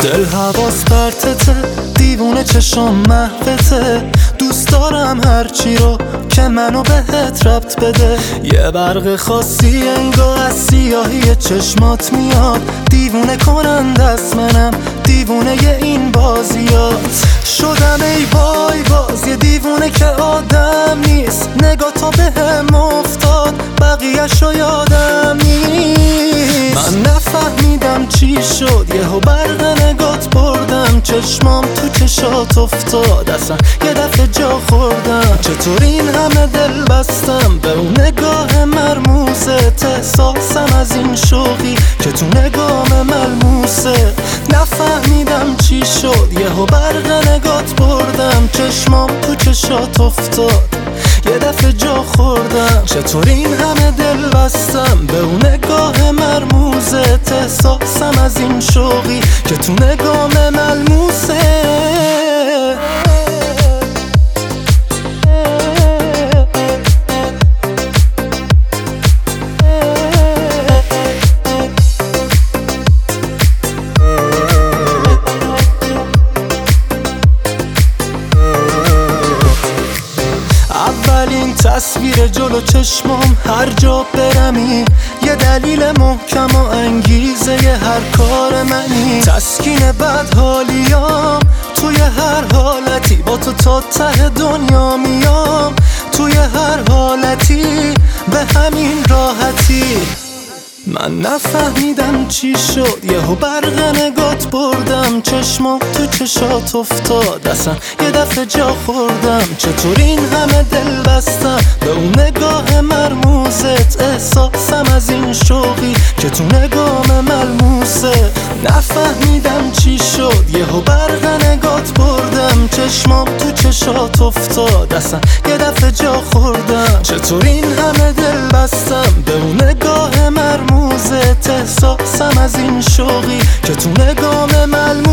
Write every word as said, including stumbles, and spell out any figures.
دل حواس پرتته، دیوونه چشم محوته. دوست دارم هرچی رو که منو بهت ربط بده. یه برق خاصی انگار از سیاهی چشمات میاد، دیوونه کننده است منم دیوونه ی این بازیات. شدم ای وای باز یه دیوونه که آدم نیست، نگاه تا بهم افتاد بقیه‌شو یادم نیست. من نفهمیدم چی شد، یهو برق نگات بردم، چشمام تو چشات افتاد، اصلا یه دفعه جا خوردم. چطور این همه دل بستم به اون نگاه مرموزت، احساسم از این شوقی که تو نگام ملموسه. نفهمیدم چی شد، یهو برق نگات بردم، چشمام تو چشات افتاد، یه دفعه جا خوردم. چطور این همه دل بستم به اون نگاه مرموزت، احساسم از این شوقی که تو نگام ملموسه. اولین تصویر جلو چشمام، هر جا برمی یه دلیل محکم و انگیزه ی هر کار منی. تسکین بدحالیام توی هر حالتی، با تو تا ته دنیا میام، توی هر حالتی به همین راحتی. من نفهمیدم چی شد، یهو برق نگات بردم، چشمام تو چشات افتاد، اصلا یه دفعه جا خوردم. چطور این همه دل بستم به اون نگاه مرموزت، احساسم از این شوقی که تو نگام ملموسه. نفهمیدم چی شد، یهو برق نگات بردم، چشمام تو چشات افتاد، اصلا یه دفعه جا خوردم. چطور این همه دل بستم به اون نگاه مرموزت، احساسم از این شوقی که تو نگام ملموسه.